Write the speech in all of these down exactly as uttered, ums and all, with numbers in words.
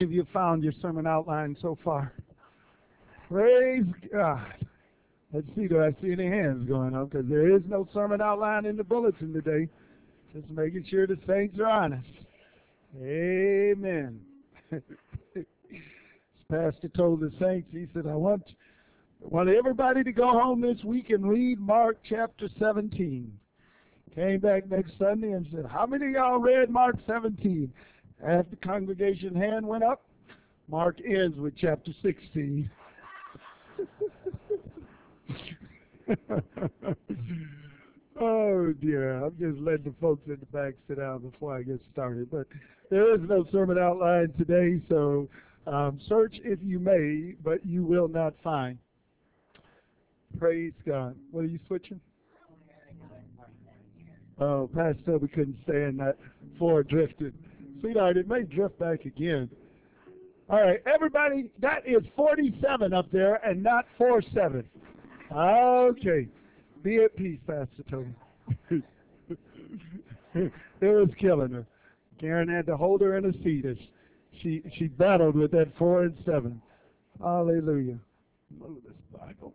Have you found your sermon outline so far? Praise God. Let's see, do I see any hands going up? Because there is no sermon outline in the bulletin today. Just making sure the saints are honest. Amen. Pastor told the saints, he said, I want, I want everybody to go home this week and read Mark chapter seventeen. Came back next Sunday and said, how many of y'all read Mark seventeen? Half the congregation hand went up. Mark ends with chapter sixteen. Oh dear, I'm just letting the folks in the back sit down before I get started. But there is no sermon outline today, so um, search if you may, but you will not find. Praise God. What are you switching? Oh, Pastor, we couldn't stand that. Four drifted. Sweetheart, it may drift back again. All right, everybody, that is forty-seven up there and not four seven. Okay. Be at peace, Pastor Tony. It was killing her. Karen had to hold her in a seat as she, she battled with that four and seven. Hallelujah. Move this Bible.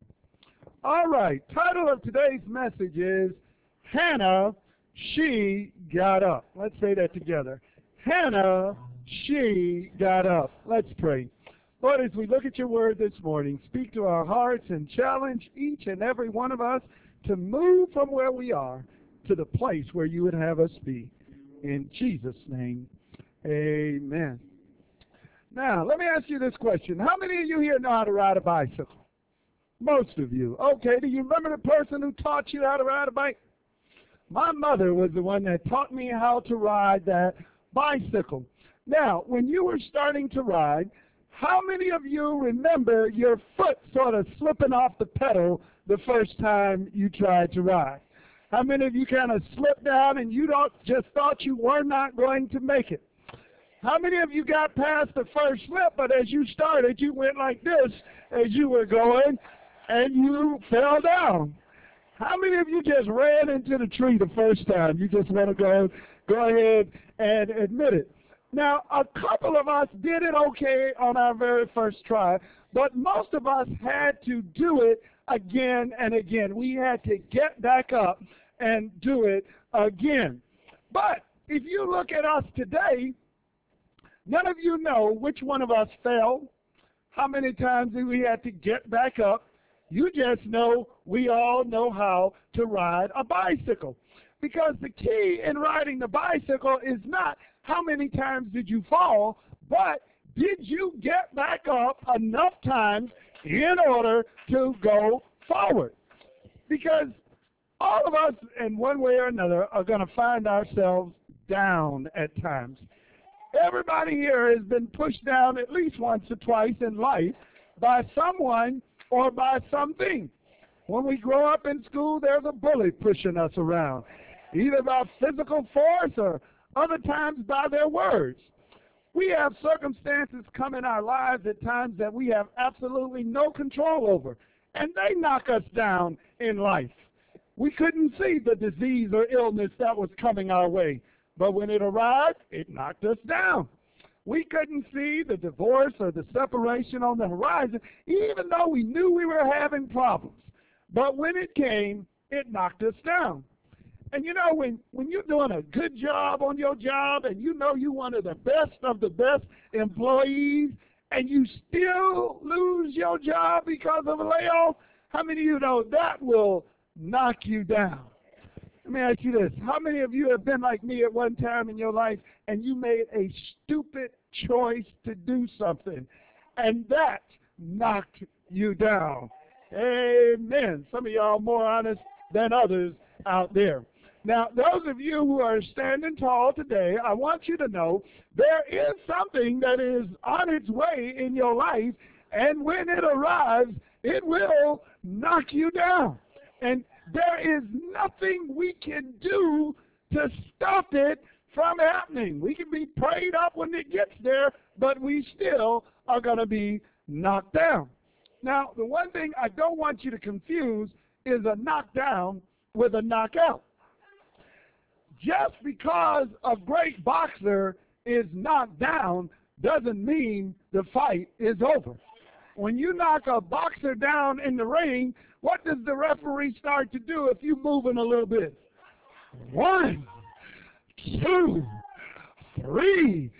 All right, title of today's message is Hannah, She Got Up. Let's say that together. Hannah, she got up. Let's pray. Lord, as we look at your word this morning, speak to our hearts and challenge each and every one of us to move from where we are to the place where you would have us be. In Jesus' name, amen. Now, let me ask you this question. How many of you here know how to ride a bicycle? Most of you. Okay, do you remember the person who taught you how to ride a bike? My mother was the one that taught me how to ride that bicycle. Now, when you were starting to ride, how many of you remember your foot sort of slipping off the pedal the first time you tried to ride? How many of you kind of slipped down and you don't just thought you were not going to make it? How many of you got past the first slip, but as you started, you went like this as you were going, and you fell down? How many of you just ran into the tree the first time? You just want to go, go ahead and admit it. Now, a couple of us did it okay on our very first try, but most of us had to do it again and again. We had to get back up and do it again. But if you look at us today, none of you know which one of us fell, how many times we had to get back up. You just know we all know how to ride a bicycle. Because the key in riding the bicycle is not how many times did you fall, but did you get back up enough times in order to go forward? Because all of us, in one way or another, are going to find ourselves down at times. Everybody here has been pushed down at least once or twice in life by someone or by something. When we grow up in school, there's a bully pushing us around, either by physical force or other times by their words. We have circumstances come in our lives at times that we have absolutely no control over, and they knock us down in life. We couldn't see the disease or illness that was coming our way, but when it arrived, it knocked us down. We couldn't see the divorce or the separation on the horizon, even though we knew we were having problems. But when it came, it knocked us down. And you know, when, when you're doing a good job on your job and you know you're one of the best of the best employees and you still lose your job because of a layoff, how many of you know that will knock you down? Let me ask you this. How many of you have been like me at one time in your life and you made a stupid choice to do something and that knocked you down? Amen. Some of y'all more honest than others out there. Now, those of you who are standing tall today, I want you to know there is something that is on its way in your life, and when it arrives, it will knock you down. And there is nothing we can do to stop it from happening. We can be prayed up when it gets there, but we still are going to be knocked down. Now, the one thing I don't want you to confuse is a knockdown with a knockout. Just because a great boxer is knocked down doesn't mean the fight is over. When you knock a boxer down in the ring, what does the referee start to do if you're moving a little bit? One, two, three,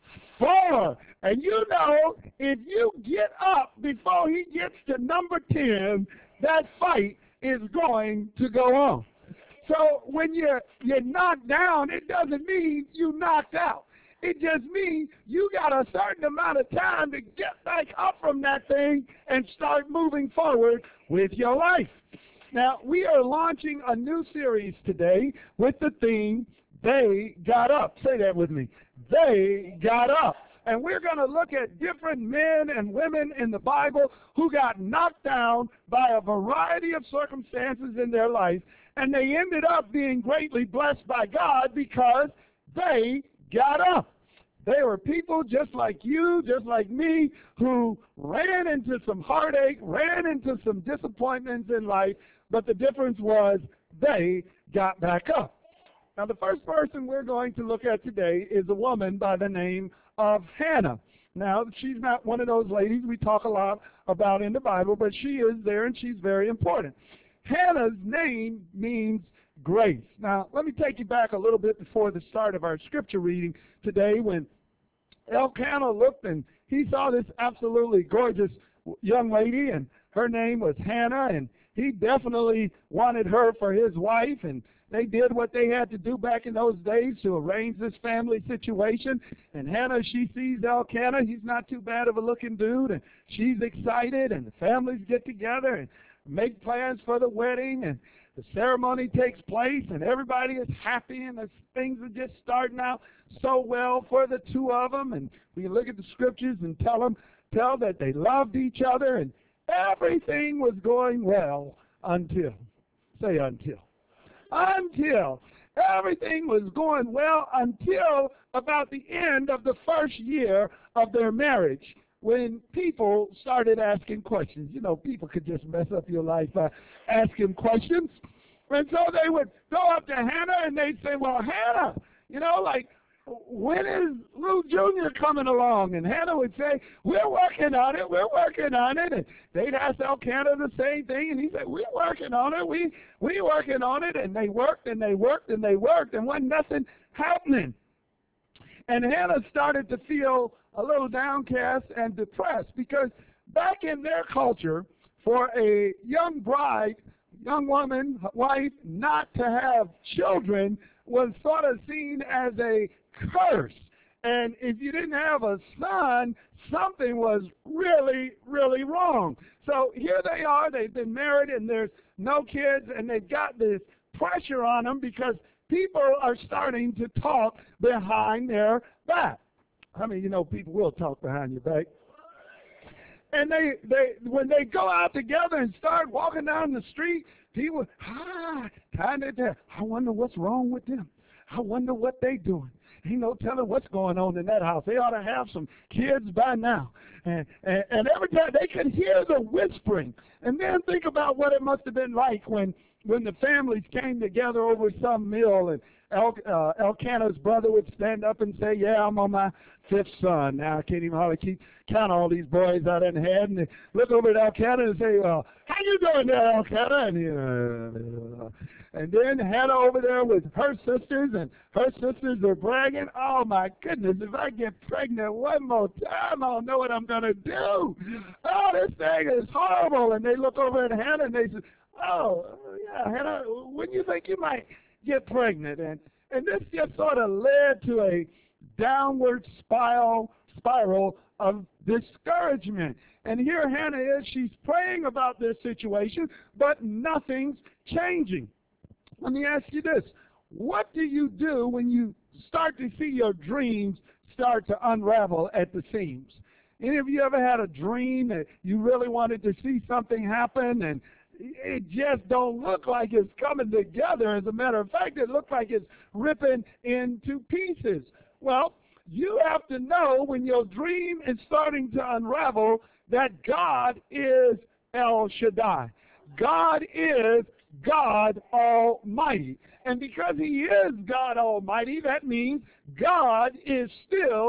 four. And you know, if you get up before he gets to number ten, that fight is going to go on. So when you're, you're knocked down, it doesn't mean you knocked out. It just means you got a certain amount of time to get back up from that thing and start moving forward with your life. Now, we are launching a new series today with the theme, They Got Up. Say that with me. They got up. And we're going to look at different men and women in the Bible who got knocked down by a variety of circumstances in their life, and they ended up being greatly blessed by God because they got up. They were people just like you, just like me, who ran into some heartache, ran into some disappointments in life, but the difference was they got back up. Now, the first person we're going to look at today is a woman by the name of Hannah. Now, she's not one of those ladies we talk a lot about in the Bible, but she is there and she's very important. Hannah's name means grace. Now, let me take you back a little bit before the start of our scripture reading today when Elkanah looked and he saw this absolutely gorgeous young lady, and her name was Hannah, and he definitely wanted her for his wife, and they did what they had to do back in those days to arrange this family situation. And Hannah, she sees Elkanah. He's not too bad of a looking dude, and she's excited, and the families get together and make plans for the wedding, and the ceremony takes place, and everybody is happy, and the things are just starting out so well for the two of them. And we look at the scriptures and tell them, tell that they loved each other, and everything was going well until, say until. Until everything was going well until about the end of the first year of their marriage, when people started asking questions. You know, people could just mess up your life by asking questions. And so they would go up to Hannah and they'd say, well, Hannah, you know, like, when is Lou Junior coming along? And Hannah would say, we're working on it, we're working on it. And they'd ask Elkanah the same thing, and he said, we're working on it, we we working on it. And they worked and they worked and they worked, and wasn't nothing happening. And Hannah started to feel a little downcast and depressed, because back in their culture, for a young bride, young woman, wife, not to have children was sort of seen as a curse. And if you didn't have a son, something was really, really wrong. So here they are, they've been married and there's no kids, and they've got this pressure on them because people are starting to talk behind their back. I mean, you know, people will talk behind your back. And they, they, when they go out together and start walking down the street, people, ah, kind of, I wonder what's wrong with them. I wonder what they doing. Ain't no telling what's going on in that house. They ought to have some kids by now. And, and, and every time they could hear the whispering. And then think about what it must have been like when, when the families came together over some meal, and El, uh, Elkanah's brother would stand up and say, yeah, I'm on my fifth son. Now I can't even hardly keep count all these boys I done had. And they look over at Elkanah and say, well, how you doing there, Elkanah? And, uh, and then Hannah over there with her sisters, and her sisters are bragging, oh my goodness, if I get pregnant one more time, I don't know what I'm going to do. Oh, this thing is horrible. And they look over at Hannah and they say, oh, yeah, Hannah, wouldn't you think you might get pregnant? And and this just sort of led to a downward spiral spiral of discouragement. And here Hannah is, she's praying about this situation, but nothing's changing. Let me ask you this. What do you do when you start to see your dreams start to unravel at the seams? Any of you ever had a dream that you really wanted to see something happen, and it just don't look like it's coming together? As a matter of fact, it looks like it's ripping into pieces. Well, you have to know when your dream is starting to unravel that God is El Shaddai. God is God Almighty. And because he is God Almighty, that means God is still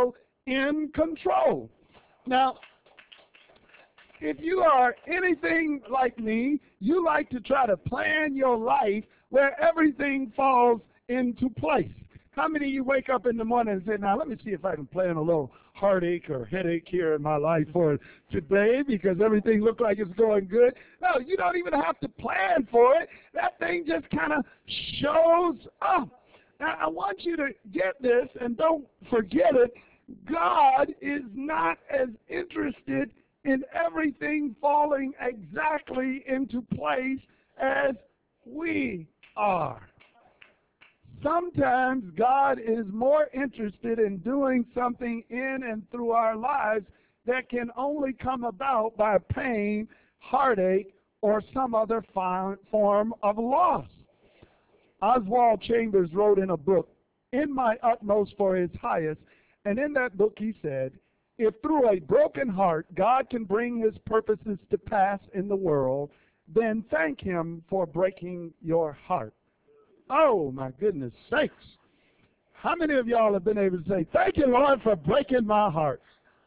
in control. Now, if you are anything like me, you like to try to plan your life where everything falls into place. How many of you wake up in the morning and say, now let me see if I can plan a little heartache or headache here in my life for today because everything looks like it's going good? No, you don't even have to plan for it. That thing just kind of shows up. Now, I want you to get this and don't forget it. God is not as interested in everything falling exactly into place as we are. Sometimes God is more interested in doing something in and through our lives that can only come about by pain, heartache, or some other form of loss. Oswald Chambers wrote in a book, In My Utmost for His Highest, and in that book he said, if through a broken heart God can bring His purposes to pass in the world, then thank Him for breaking your heart. Oh, my goodness sakes. How many of y'all have been able to say, thank you, Lord, for breaking my heart?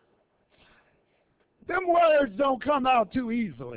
Them words don't come out too easily.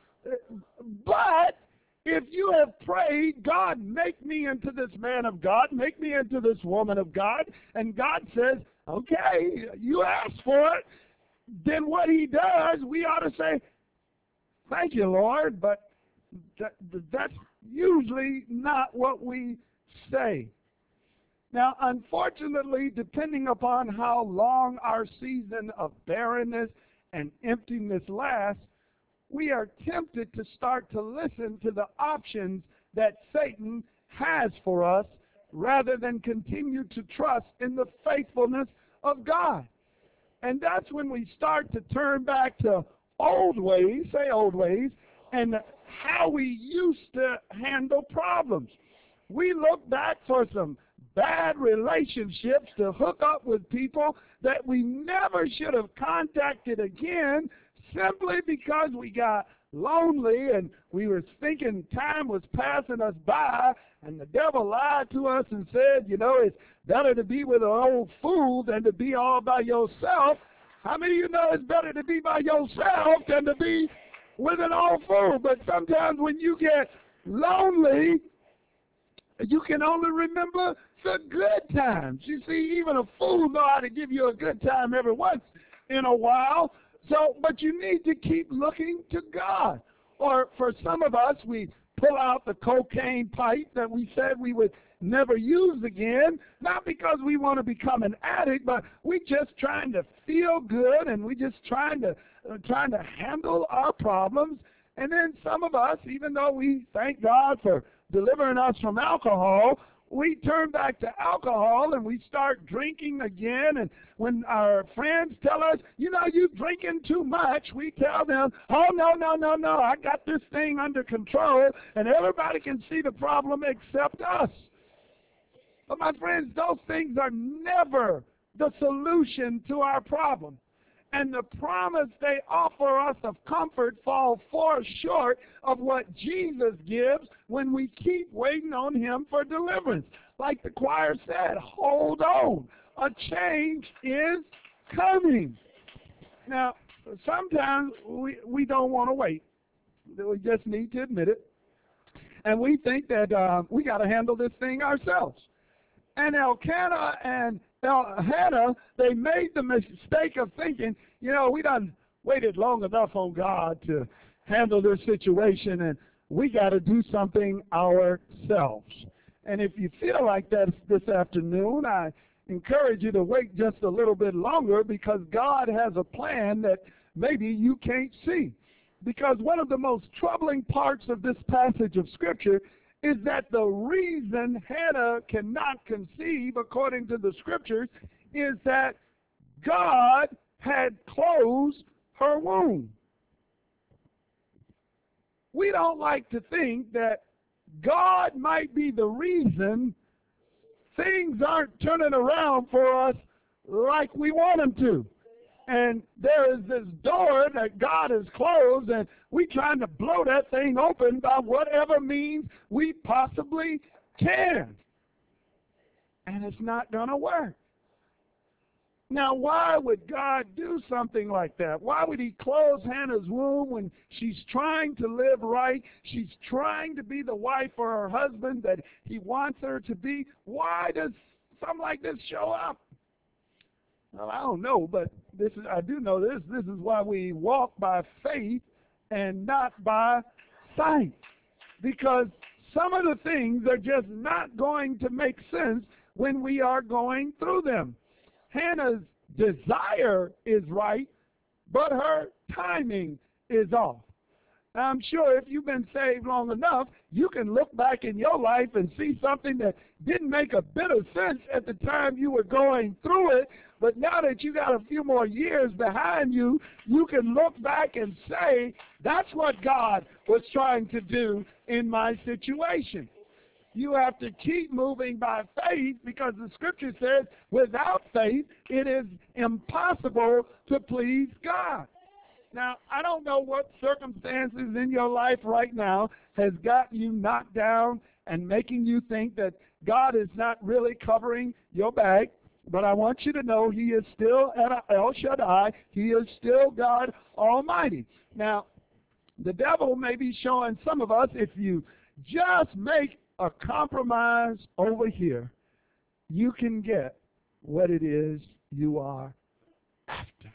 But if you have prayed, God, make me into this man of God, make me into this woman of God, and God says, okay, you asked for it, then what He does, we ought to say, thank you, Lord, but that, that's usually not what we say. Now, unfortunately, depending upon how long our season of barrenness and emptiness lasts, we are tempted to start to listen to the options that Satan has for us rather than continue to trust in the faithfulness of God. And that's when we start to turn back to old ways, say old ways, and how we used to handle problems. We look back for some bad relationships to hook up with people that we never should have contacted again simply because we got lonely and we were thinking time was passing us by, and the devil lied to us and said, you know, it's better to be with an old fool than to be all by yourself. How many of you know it's better to be by yourself than to be with an old fool? But sometimes when you get lonely, you can only remember the good times. You see, even a fool know how to give you a good time every once in a while. So, but you need to keep looking to God. Or for some of us, we pull out the cocaine pipe that we said we would never use again, not because we want to become an addict, but we just trying to feel good, and we just trying to uh, trying to handle our problems. And then some of us, even though we thank God for delivering us from alcohol, we turn back to alcohol and we start drinking again. And when our friends tell us, you know, you're drinking too much, we tell them, oh, no, no, no, no, I got this thing under control, and everybody can see the problem except us. But my friends, those things are never the solution to our problem. And the promise they offer us of comfort falls far short of what Jesus gives when we keep waiting on Him for deliverance. Like the choir said, hold on. A change is coming. Now, sometimes we, we don't want to wait. We just need to admit it. And we think that uh, we got to handle this thing ourselves. And Elkanah and El- Hannah, they made the mistake of thinking, you know, we done waited long enough on God to handle this situation, and we got to do something ourselves. And if you feel like that this afternoon, I encourage you to wait just a little bit longer, because God has a plan that maybe you can't see. Because one of the most troubling parts of this passage of Scripture is that the reason Hannah cannot conceive, according to the Scriptures, is that God had closed her womb. We don't like to think that God might be the reason things aren't turning around for us like we want them to. And there is this door that God has closed, and we're trying to blow that thing open by whatever means we possibly can. And it's not going to work. Now, why would God do something like that? Why would he close Hannah's womb when she's trying to live right? She's trying to be the wife for her husband that he wants her to be. Why does something like this show up? Well, I don't know, but this is, I do know this. This is why we walk by faith and not by sight. Because some of the things are just not going to make sense when we are going through them. Hannah's desire is right, but her timing is off. Now, I'm sure if you've been saved long enough, you can look back in your life and see something that didn't make a bit of sense at the time you were going through it, but now that you got a few more years behind you, you can look back and say, that's what God was trying to do in my situation. You have to keep moving by faith because the scripture says without faith it is impossible to please God. Now, I don't know what circumstances in your life right now has got you knocked down and making you think that God is not really covering your back, but I want you to know he is still El Shaddai. He is still God Almighty. Now, the devil may be showing some of us, if you just make a compromise over here, you can get what it is you are after.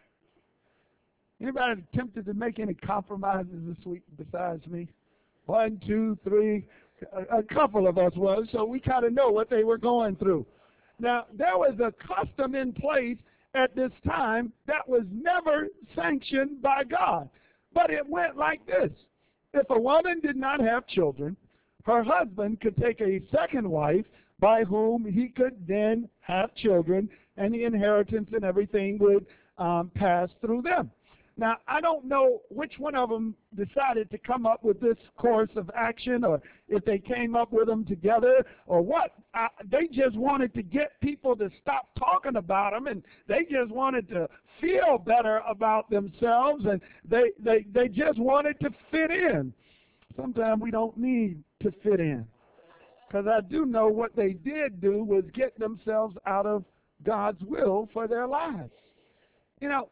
Anybody tempted to make any compromises this week besides me? One, two, three. A, a couple of us was, so we kind of know what they were going through. Now, there was a custom in place at this time that was never sanctioned by God. But it went like this. If a woman did not have children, her husband could take a second wife by whom he could then have children, and the inheritance and everything would um, pass through them. Now, I don't know which one of them decided to come up with this course of action, or if they came up with them together, or what. I, they just wanted to get people to stop talking about them, and they just wanted to feel better about themselves, and they, they, they just wanted to fit in. Sometimes we don't need to fit in, because I do know what they did do was get themselves out of God's will for their lives. You know,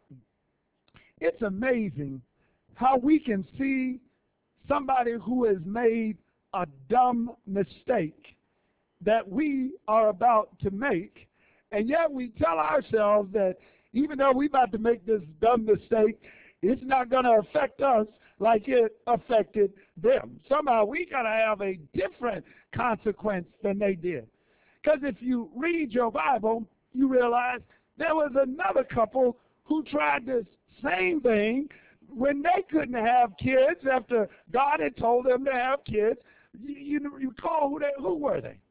it's amazing how we can see somebody who has made a dumb mistake that we are about to make, and yet we tell ourselves that even though we're about to make this dumb mistake, it's not going to affect us like it affected them. Somehow we got to have a different consequence than they did. Because if you read your Bible, you realize there was another couple who tried this same thing when they couldn't have kids after God had told them to have kids. You, you, you recall who, they, who were they?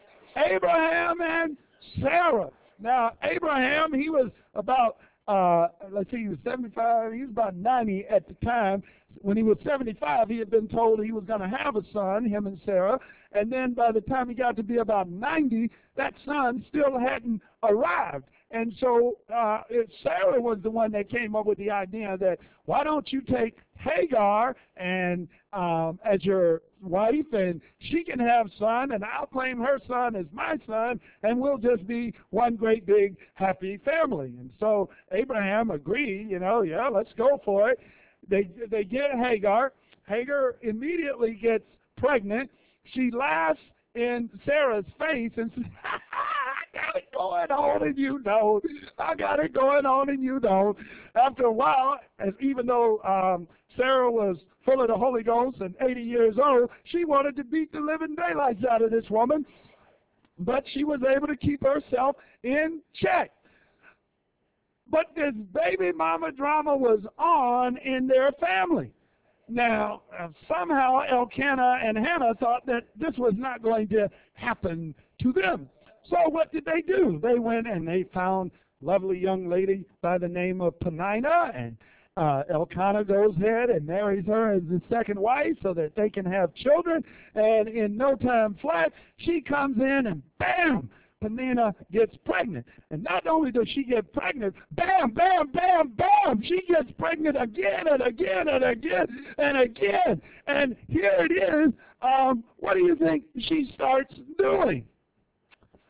Abraham and Sarah. Now, Abraham, he was about Uh, let's see, he was seventy-five, he was about ninety at the time. When he was seventy-five, he had been told he was going to have a son, him and Sarah, and then by the time he got to be about ninety, that son still hadn't arrived. And so uh, it, Sarah was the one that came up with the idea that, why don't you take Hagar and um, as your wife, and she can have son, and I'll claim her son as my son, and we'll just be one great big happy family. And so Abraham agreed, you know, yeah, let's go for it. They they get Hagar. Hagar immediately gets pregnant. She laughs in Sarah's face and says, I got it going on and you don't. I got it going on and you don't. After a while, as even though um, Sarah was full of the Holy Ghost and eighty years old, she wanted to beat the living daylights out of this woman, but she was able to keep herself in check. But this baby mama drama was on in their family. Now, uh, somehow Elkanah and Hannah thought that this was not going to happen to them. So what did they do? They went and they found a lovely young lady by the name of Peninnah, and uh, Elkanah goes ahead and marries her as his second wife so that they can have children. And in no time flat, she comes in and bam, Peninnah gets pregnant. And not only does she get pregnant, bam, bam, bam, bam, she gets pregnant again and again and again and again. And here it is. Um, what do you think she starts doing?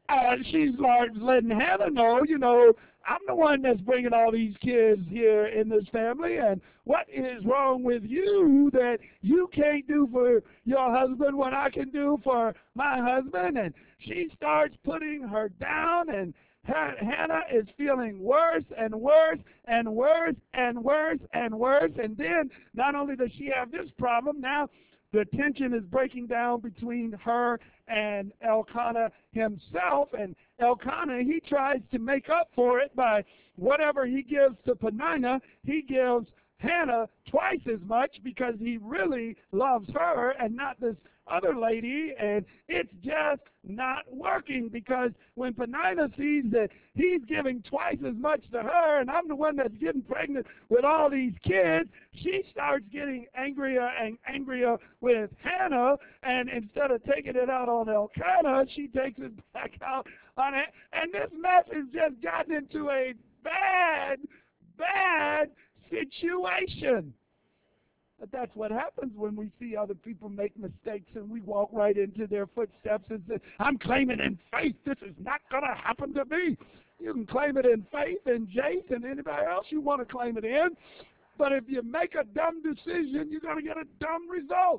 uh, she's like letting Hannah know, you know, I'm the one that's bringing all these kids here in this family, and what is wrong with you that you can't do for your husband what I can do for my husband? And she starts putting her down, and her, Hannah is feeling worse and worse and worse and worse and worse. And then not only does she have this problem, now the tension is breaking down between her and Elkanah himself. And Elkanah, he tries to make up for it by whatever he gives to Peninnah, he gives Hannah twice as much because he really loves her and not this other lady, and it's just not working because when Peninnah sees that he's giving twice as much to her and I'm the one that's getting pregnant with all these kids, she starts getting angrier and angrier with Hannah, and instead of taking it out on Elkanah, she takes it back out on it, and this mess has just gotten into a bad, bad situation. But that's what happens when we see other people make mistakes and we walk right into their footsteps and say, I'm claiming in faith this is not going to happen to me. You can claim it in faith and Jace and anybody else you want to claim it in. But if you make a dumb decision, you're going to get a dumb result.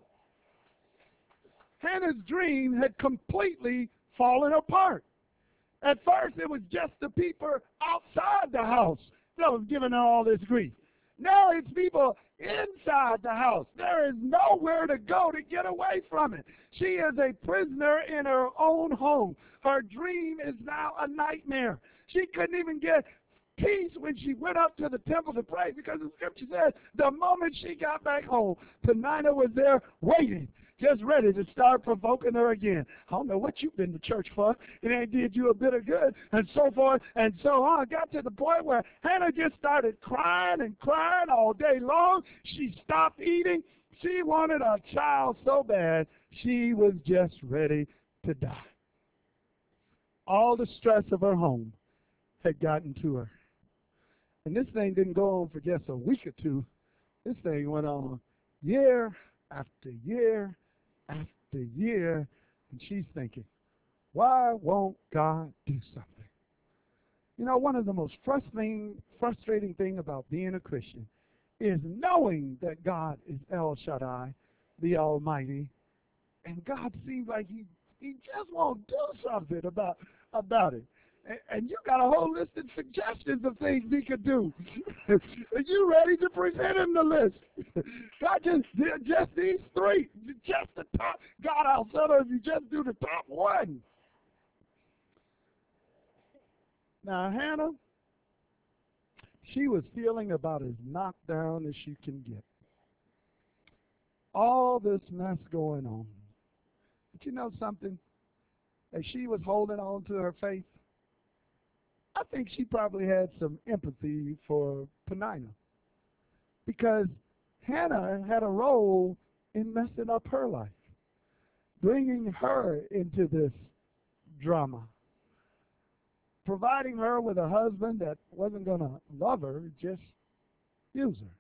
Hannah's dream had completely fallen apart. At first, it was just the people outside the house that was giving her all this grief. Now it's people inside the house. There is nowhere to go to get away from it. She is a prisoner in her own home. Her dream is now a nightmare. She couldn't even get peace when she went up to the temple to pray because the scripture says the moment she got back home, Peninnah was there waiting, just ready to start provoking her again. I don't know what you've been to church for. It ain't did you a bit of good, and so forth and so on. Got to the point where Hannah just started crying and crying all day long. She stopped eating. She wanted a child so bad, she was just ready to die. All the stress of her home had gotten to her. And this thing didn't go on for just a week or two. This thing went on year after year after year, and she's thinking, why won't God do something? You know, one of the most frustrating, frustrating thing about being a Christian is knowing that God is El Shaddai, the Almighty, and God seems like he, he just won't do something about, about it. And you got a whole list of suggestions of things he could do. Are you ready to present him the list? God, just, just these three, just the top. God, I'll settle if you just do the top one. Now, Hannah, she was feeling about as knocked down as she can get. All this mess going on. But you know something? As she was holding on to her faith, I think she probably had some empathy for Peninnah because Hannah had a role in messing up her life, bringing her into this drama, providing her with a husband that wasn't going to love her, just use her.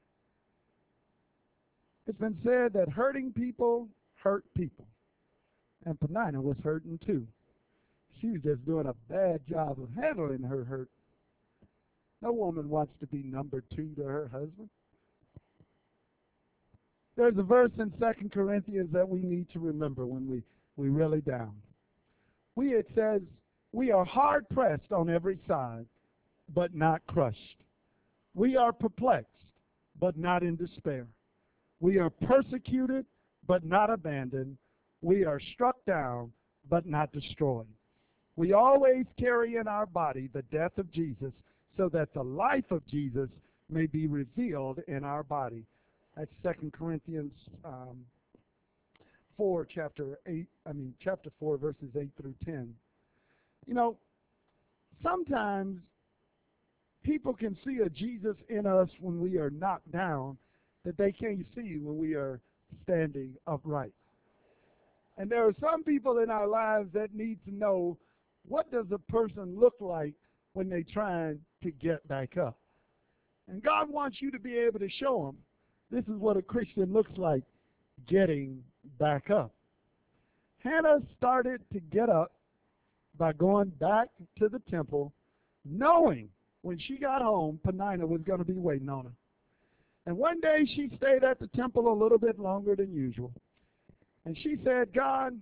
It's been said that hurting people hurt people, and Peninnah was hurting too. She was just doing a bad job of handling her hurt. No woman wants to be number two to her husband. There's a verse in Second Corinthians that we need to remember when we, we really down. We, it says, we are hard pressed on every side, but not crushed. We are perplexed, but not in despair. We are persecuted, but not abandoned. We are struck down, but not destroyed. We always carry in our body the death of Jesus so that the life of Jesus may be revealed in our body. That's Second Corinthians um, four, chapter eight. I mean, chapter four, verses eight through ten. You know, sometimes people can see a Jesus in us when we are knocked down that they can't see when we are standing upright. And there are some people in our lives that need to know, what does a person look like when they're trying to get back up? And God wants you to be able to show them, this is what a Christian looks like getting back up. Hannah started to get up by going back to the temple, knowing when she got home, Peninnah was going to be waiting on her. And one day she stayed at the temple a little bit longer than usual. And she said, God,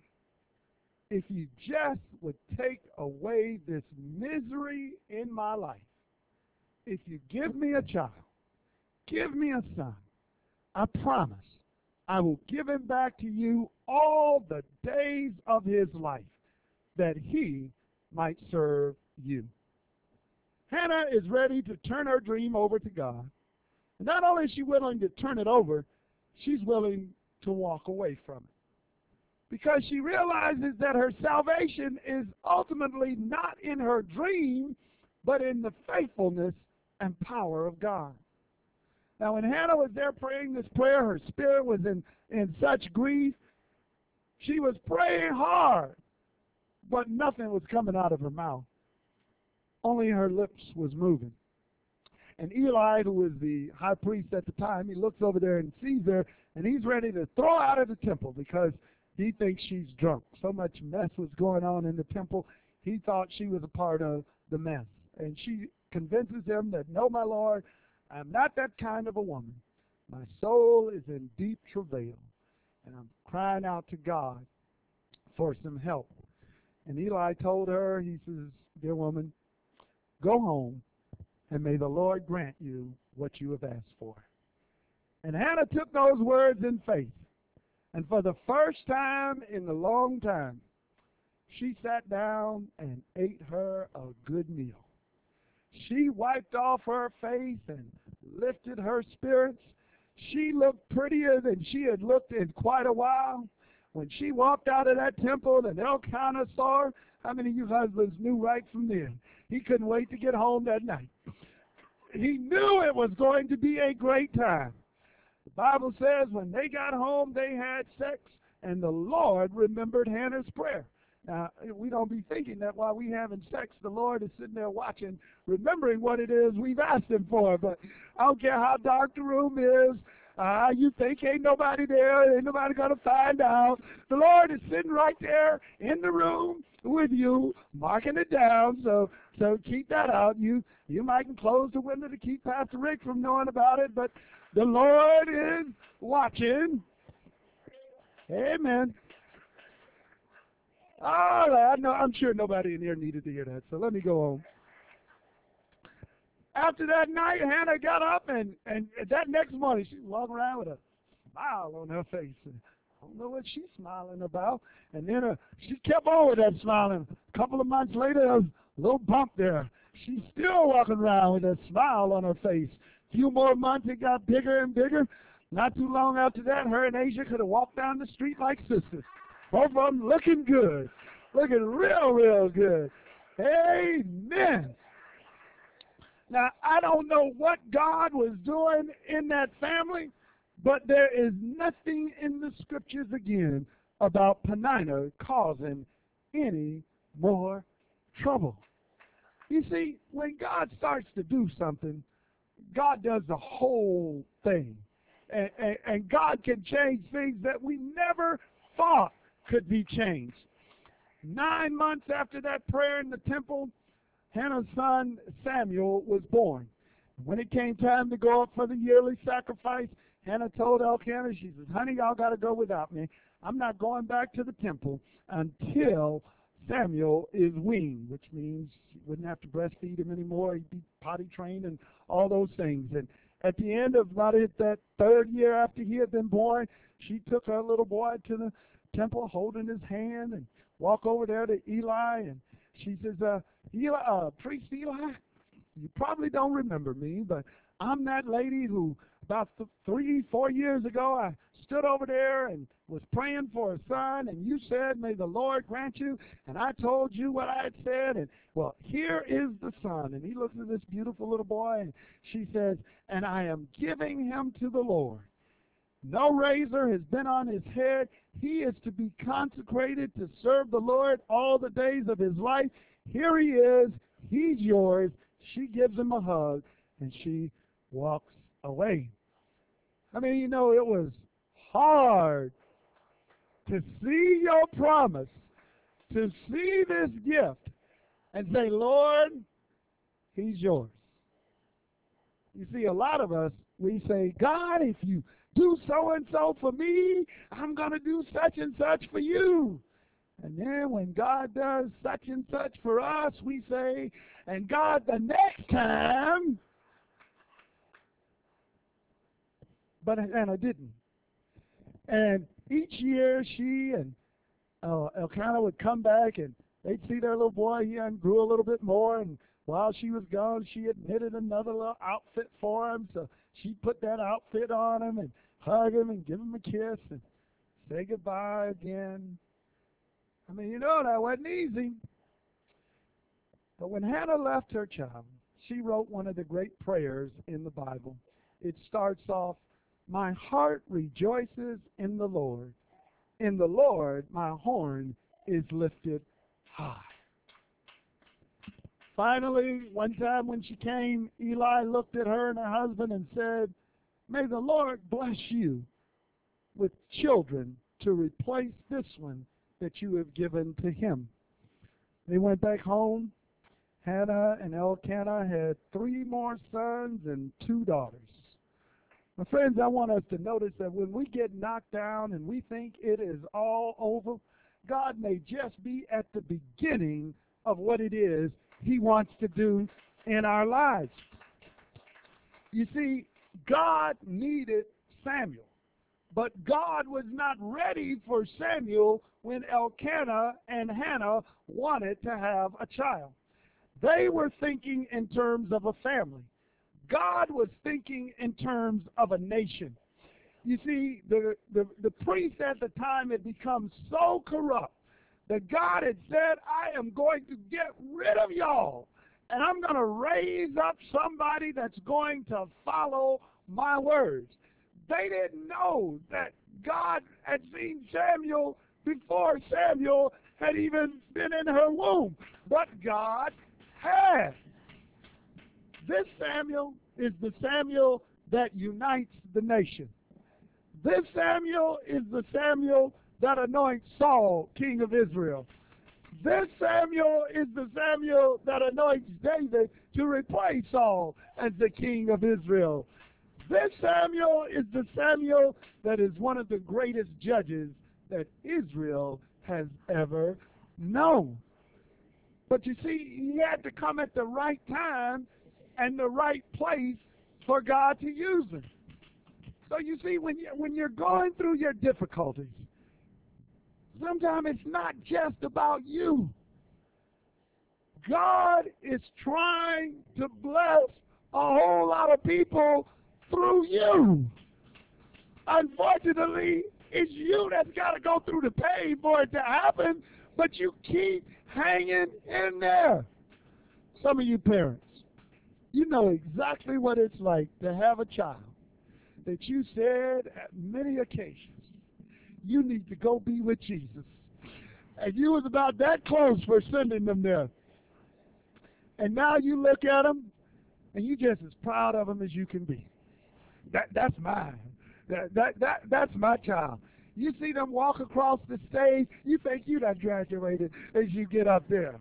if you just would take away this misery in my life, if you give me a child, give me a son, I promise I will give him back to you all the days of his life, that he might serve you. Hannah is ready to turn her dream over to God. And not only is she willing to turn it over, she's willing to walk away from it. Because she realizes that her salvation is ultimately not in her dream, but in the faithfulness and power of God. Now, when Hannah was there praying this prayer, her spirit was in, in such grief. She was praying hard, but nothing was coming out of her mouth. Only her lips was moving. And Eli, who was the high priest at the time, he looks over there and sees her, and he's ready to throw her out of the temple because he thinks she's drunk. So much mess was going on in the temple, he thought she was a part of the mess. And she convinces him that, no, my Lord, I'm not that kind of a woman. My soul is in deep travail, and I'm crying out to God for some help. And Eli told her, he says, dear woman, go home, and may the Lord grant you what you have asked for. And Hannah took those words in faith. And for the first time in a long time, she sat down and ate her a good meal. She wiped off her face and lifted her spirits. She looked prettier than she had looked in quite a while. When she walked out of that temple, and Elkanah saw her. How many of you husbands knew right from then? He couldn't wait to get home that night. He knew it was going to be a great time. The Bible says when they got home, they had sex, and the Lord remembered Hannah's prayer. Now, we don't be thinking that while we having sex, the Lord is sitting there watching, remembering what it is we've asked him for. But I don't care how dark the room is, uh, you think ain't nobody there, ain't nobody going to find out. The Lord is sitting right there in the room with you, marking it down, so so keep that out. You you might can close the window to keep Pastor Rick from knowing about it, but the Lord is watching. Amen. All right, I know, I'm sure nobody in here needed to hear that, so let me go on. After that night, Hannah got up, and, and that next morning, she was walking around with a smile on her face. And I don't know what she's smiling about. And then uh, she kept on with that smiling. A couple of months later, there was a little bump there. She's still walking around with a smile on her face. A few more months, it got bigger and bigger. Not too long after that, her and Asia could have walked down the street like sisters. Both of them looking good, looking real, real good. Amen. Now, I don't know what God was doing in that family, but there is nothing in the scriptures again about Peninnah causing any more trouble. You see, when God starts to do something, God does the whole thing. And, and, and God can change things that we never thought could be changed. Nine months after that prayer in the temple, Hannah's son Samuel was born. When it came time to go up for the yearly sacrifice, Hannah told Elkanah, she says, honey, y'all got to go without me. I'm not going back to the temple until Samuel is weaned, which means she wouldn't have to breastfeed him anymore. He'd be potty trained and all those things. And at the end of about it, that third year after he had been born, she took her little boy to the temple holding his hand and walk over there to Eli, and she says, uh, Eli, uh, Priest Eli, you probably don't remember me, but I'm that lady who about th three, four years ago, I stood over there and was praying for a son, and you said, may the Lord grant you, and I told you what I had said, and well, here is the son. And he looks at this beautiful little boy, and she says, and I am giving him to the Lord. No razor has been on his head. He is to be consecrated to serve the Lord all the days of his life. Here he is. He's yours. She gives him a hug, and she walks away. I mean, you know, it was hard to see your promise, to see this gift and say, Lord, he's yours. You see, a lot of us, we say, God, if you do so-and-so for me, I'm going to do such and such for you. And then when God does such and such for us, we say, and God, the next time, but Hannah didn't. And each year she and uh, Elkanah would come back and they'd see their little boy. He grew a little bit more, and while she was gone, she had knitted another little outfit for him. So she'd put that outfit on him and hug him and give him a kiss and say goodbye again. I mean, you know, that wasn't easy. But when Hannah left her child, she wrote one of the great prayers in the Bible. It starts off, my heart rejoices in the Lord. In the Lord, my horn is lifted high. Finally, one time when she came, Eli looked at her and her husband and said, may the Lord bless you with children to replace this one that you have given to him. They went back home. Hannah and Elkanah had three more sons and two daughters. My friends, I want us to notice that when we get knocked down and we think it is all over, God may just be at the beginning of what it is He wants to do in our lives. You see, God needed Samuel, but God was not ready for Samuel when Elkanah and Hannah wanted to have a child. They were thinking in terms of a family. God was thinking in terms of a nation. You see, the, the, the priest at the time had become so corrupt that God had said, I am going to get rid of y'all, and I'm going to raise up somebody that's going to follow my words. They didn't know that God had seen Samuel before Samuel had even been in her womb, but God had. This Samuel is the Samuel that unites the nation. This Samuel is the Samuel that anoints Saul, king of Israel. This Samuel is the Samuel that anoints David to replace Saul as the king of Israel. This Samuel is the Samuel that is one of the greatest judges that Israel has ever known. But you see, he had to come at the right time and the right place for God to use him. So you see, when, you, when you're going through your difficulties, sometimes it's not just about you. God is trying to bless a whole lot of people through you. Unfortunately, it's you that's got to go through the pain for it to happen, but you keep hanging in there. Some of you parents, you know exactly what it's like to have a child that you said at many occasions, you need to go be with Jesus. And you was about that close for sending them there. And now you look at them, and you just as proud of them as you can be. That, that's mine. That, that, that, that's my child. You see them walk across the stage, you think you done graduated as you get up there.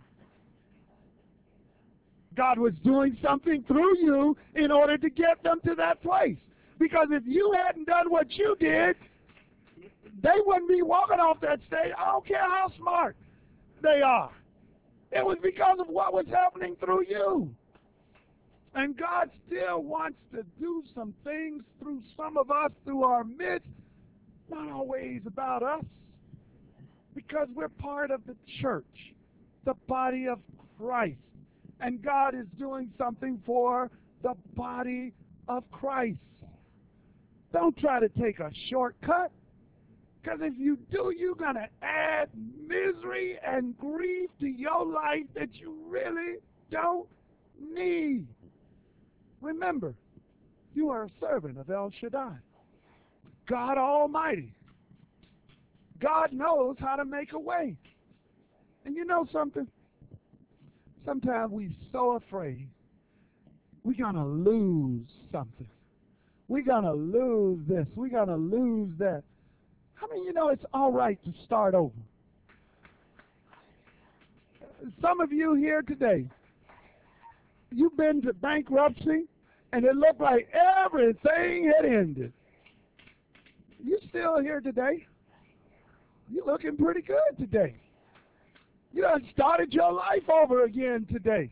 God was doing something through you in order to get them to that place. Because if you hadn't done what you did, they wouldn't be walking off that stage. I don't care how smart they are. It was because of what was happening through you. And God still wants to do some things through some of us, through our midst, not always about us, because we're part of the church, the body of Christ. And God is doing something for the body of Christ. Don't try to take a shortcut, because if you do, you're going to add misery and grief to your life that you really don't need. Remember, you are a servant of El Shaddai, God Almighty. God knows how to make a way. And you know something? Sometimes we're so afraid we're going to lose something. We're going to lose this. We're going to lose that. How many of you know it's all right to start over? some of you here today, you've been to bankruptcy, and it looked like everything had ended. You still here today? You're looking pretty good today. You done started your life over again today.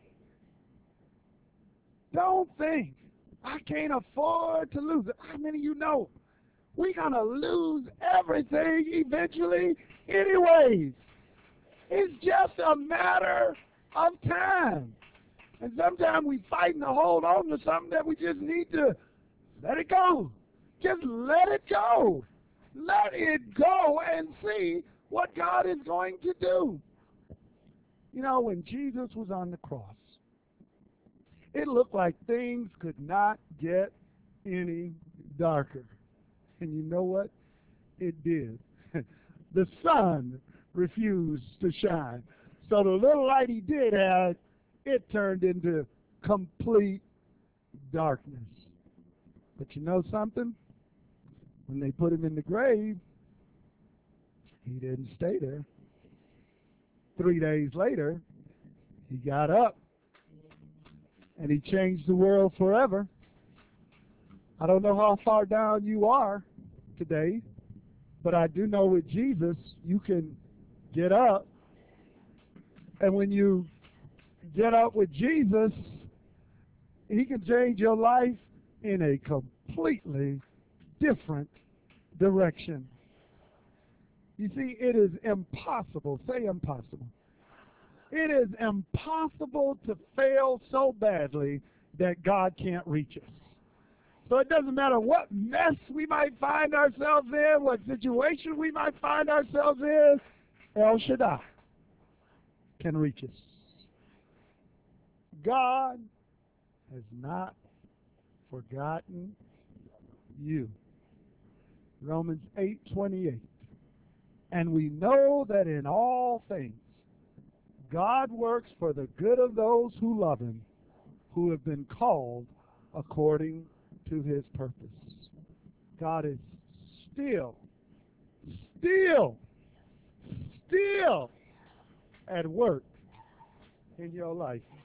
Don't think, I can't afford to lose it. How many of you know we're going to lose everything eventually anyways? It's just a matter of time. And sometimes we fighting to hold on to something that we just need to let it go. Just let it go. Let it go and see what God is going to do. You know, when Jesus was on the cross, it looked like things could not get any darker. And you know what? It did. The sun refused to shine. So the little light he did have, it turned into complete darkness. But you know something? When they put him in the grave, he didn't stay there. Three days later, he got up, and he changed the world forever. I don't know how far down you are today, but I do know with Jesus, you can get up. And when you get up with Jesus, he can change your life in a completely different direction. You see, it is impossible. Say impossible. It is impossible to fail so badly that God can't reach us. So it doesn't matter what mess we might find ourselves in, what situation we might find ourselves in, El Shaddai can reach us. God has not forgotten you. Romans eight twenty-eight. And we know that in all things God works for the good of those who love him, who have been called according to his purpose. God is still, still, still at work in your life.